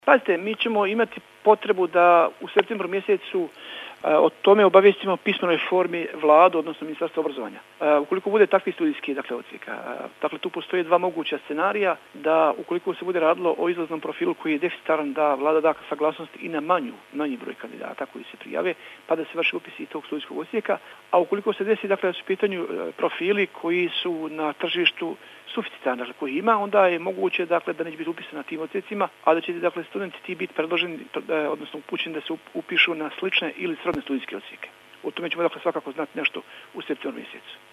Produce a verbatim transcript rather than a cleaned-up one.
Pazite, mi ćemo imati potrebu da u septembru mjesecu o tome obavijestimo pismenoj formi Vladu, odnosno Ministarstvo obrazovanja. Ukoliko bude takvi studijski, dakle, odsjeka, dakle, tu postoje dva moguća scenarija, da ukoliko se bude radilo o izlaznom profilu koji je deficitaran, da Vlada da saglasnost i na manju, manji broj kandidata koji se prijave, pa da se vrši upis i tog studijskog odsjeka, a ukoliko se desi, dakle, da su u pitanju profili koji su na tržištu suficitarni, dakle, koji ima, onda je moguće, dakle, da neće biti upisan na tim odsjecima, a da će, dakle, studenti ti biti predloženi, odnosno upućeni da se upišu na slične ili srodne studijske odsjeke. O tome ćemo, dakle, svakako znati nešto u septembru mjesecu.